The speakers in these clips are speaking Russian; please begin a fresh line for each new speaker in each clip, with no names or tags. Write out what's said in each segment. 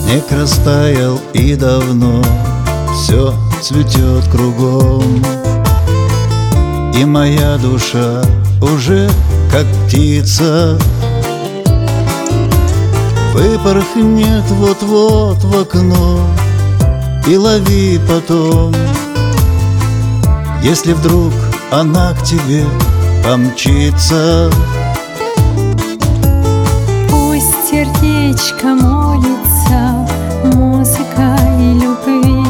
снег растаял и давно все цветет кругом, и моя душа уже как птица выпорхнет вот-вот в окно. И лови потом, если вдруг она к тебе помчится.
Пусть сердечко молится музыкой любви,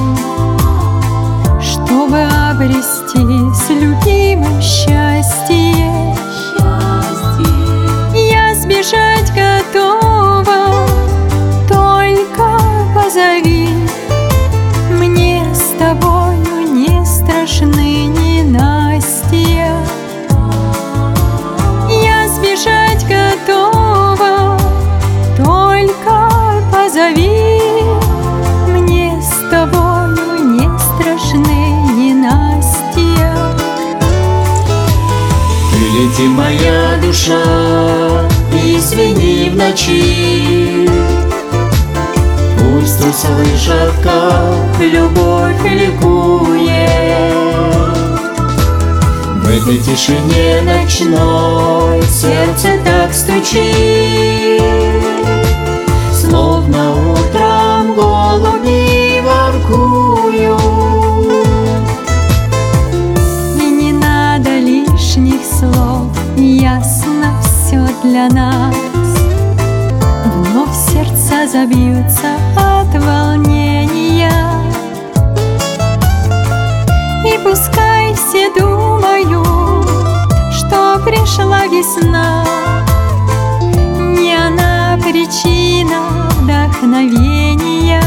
чтобы обрести с любимым счастье. Я сбежать готова, только позови. Мне с тобою не страшны ненастья. Я сбежать готова, только позови. Мне с тобою не страшны ненастья.
Ты лети, моя душа, и звени в ночи. Пусть услышат, как любовь ликует. В этой тишине ночной сердце так стучит, словно утром голуби воркуют.
И не надо лишних слов, ясно все для нас. Вновь сердца забьются от волнения, и пускай все думают, что пришла весна. Не она причина вдохновения.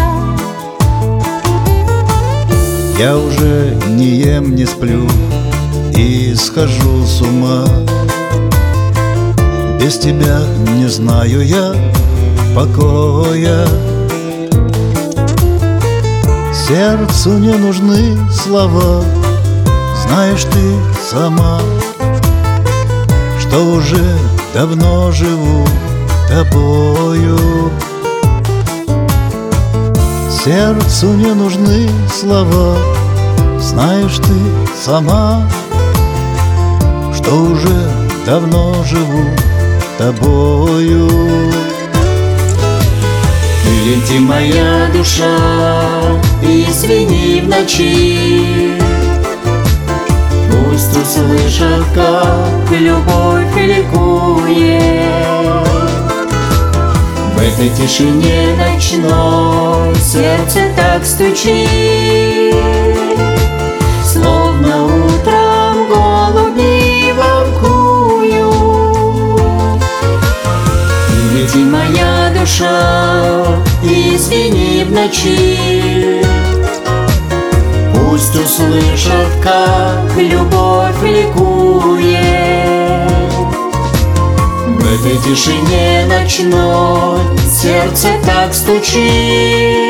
Я уже не ем, не сплю и схожу с ума. Без тебя не знаю я покоя. Сердцу не нужны слова, знаешь ты сама, что уже давно живу тобою. Сердцу не нужны слова, знаешь ты сама, что уже давно живу тобою.
Ты лети, моя душа, и звени в ночи. Пусть услышат, как любовь ликует. В этой тишине ночной сердце так стучит, словно утром голуби воркуют. Лети, моя душа, и звени в ночи. Пусть услышат, как любовь ликует. В этой тишине ночной сердце так стучит,